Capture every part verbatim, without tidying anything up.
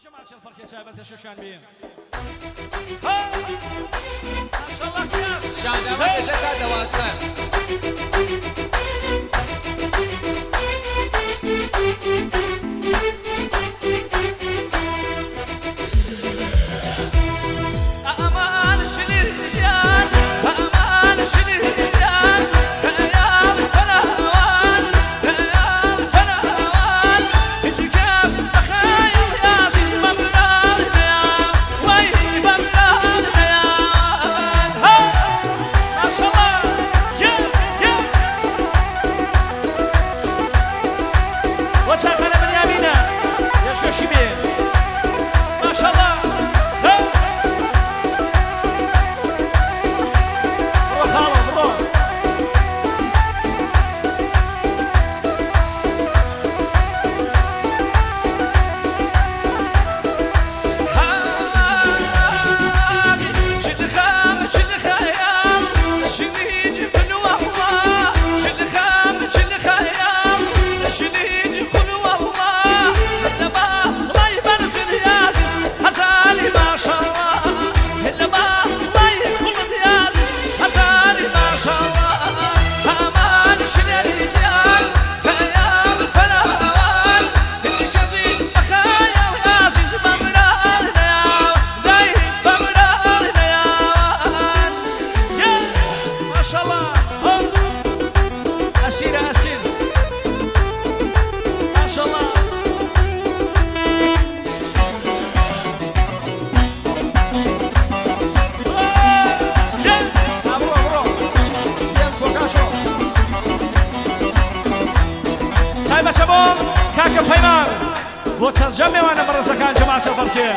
جماعة الفرق سابت الشوشان بيه ها ما شاء الله كياس شاد ما جت دواسة أمان شني الرجال أمان شني الرجال خيال فنهوان خيال فنهوان يجي كاس بخيال يا عزيز بمرار يا ويلي بمرار يا ها ما شاء الله يا يا وسهلا باليمينة يا شو شبيه ما شاء الله كاكا فيمان وترجمي وانا مرة كان جماعة الفركية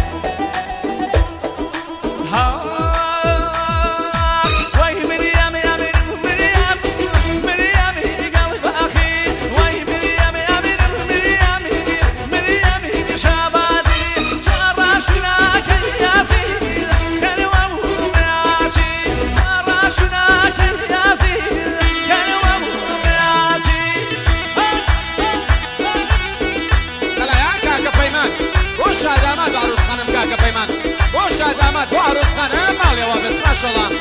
وي مريم يا مريم مريم مريم قلب اخي وي مريم يا مريم مريم مريم شبابي ترى شناك يا زين كان ومراتي ترى شناك يا زين كان ومراتي وش عدامات وعروس خانم كاكا بيمان وش عدامات وعروس خانم مالي وابس ما شاء الله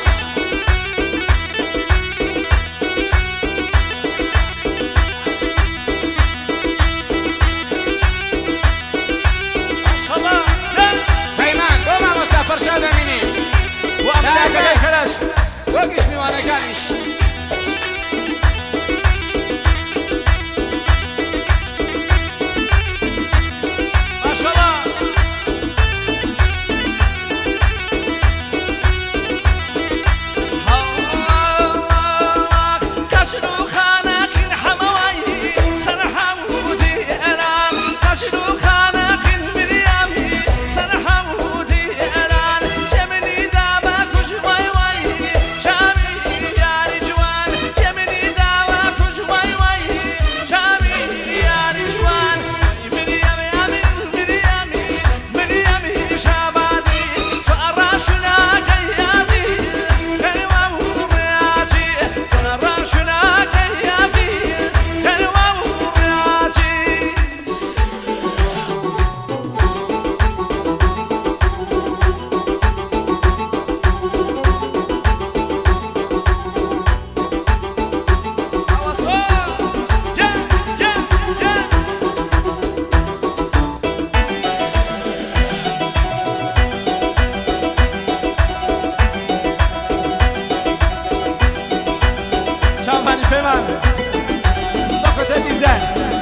ما شاء الله بيمان دوما مسافر شاد اميني وامنا كلاش وقش ميوانا كانش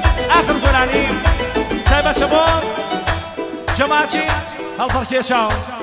آخر گلانی سایب شباب جماعتی هالفرکیه چاو